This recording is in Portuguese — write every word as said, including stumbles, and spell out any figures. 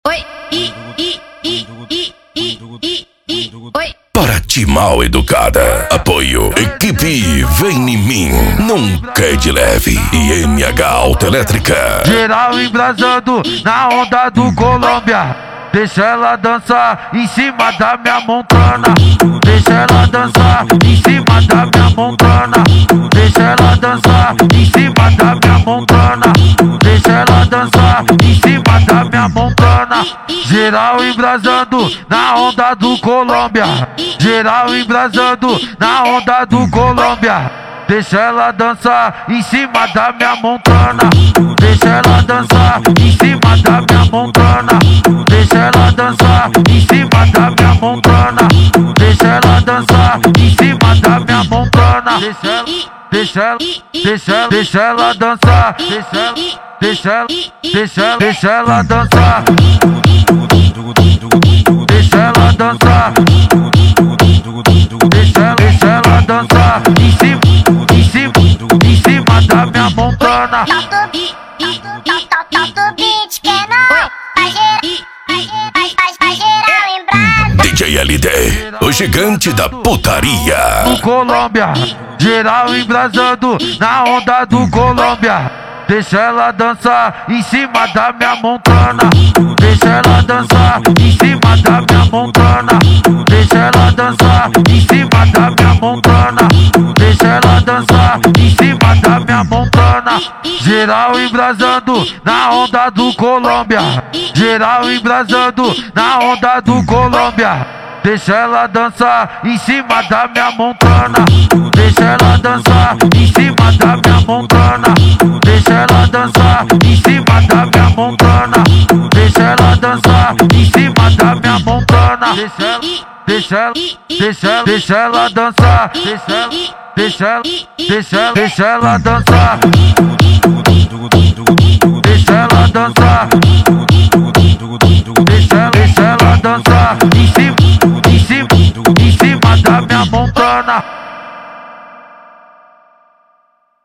Oi, i, i, i, i, i, i, i, oi. Paraty mal educada. Apoio Equipe Vem em Mim. Nunca é de leve. E M H Autoelétrica. Geral embrasando na onda do Colômbia. Deixa ela dançar em cima da minha montana. Deixa ela dançar em cima da minha montana. Deixa ela dançar em cima da minha montana. Deixa ela dançar em cima da minha montana. Geral embrasando na onda do Colômbia. Geral embrasando na onda do Colômbia. Deixa ela dançar em cima da minha montana. Deixa ela dançar em cima da minha montana. Deixa ela dançar em cima da minha montana. Deixa ela dançar em cima da minha montana. Deixa ela, deixa ela, deixa ela, deixa ela dançar. Deixa ela, deixa ela, deixa ela, deixa ela dançar. Deixa ela dançar. Deixa ela, deixa ela dançar em cima, em cima, em cima da minha montana. Solta o beat que não vai gerar, vai gerar em brasa. D J L D, o gigante da putaria. Do Colômbia, geral embrasando na onda do Colômbia. Deixa ela dançar em cima da minha montana. Deixa ela dançar em cima da minha montana. Deixa ela dançar em cima da minha montana. Deixa ela dançar em cima da minha montana. Geral embrasando na onda do Colômbia. Geral embrasando na onda do Colômbia. Deixa ela dançar em cima da minha montana. Deixa ela dançar em cima da minha montana. Deixa ela dançar em cima da minha montana. Deixa ela dançar em cima da minha montana. Deixa ela, deixa ela, deixa ela, deixa ela dançar. Deixa ela, deixa ela, deixa ela, deixa ela dançar. Deixa ela dançar. Deixa ela, deixa ela dançar em cima, em cima, em cima da minha montana.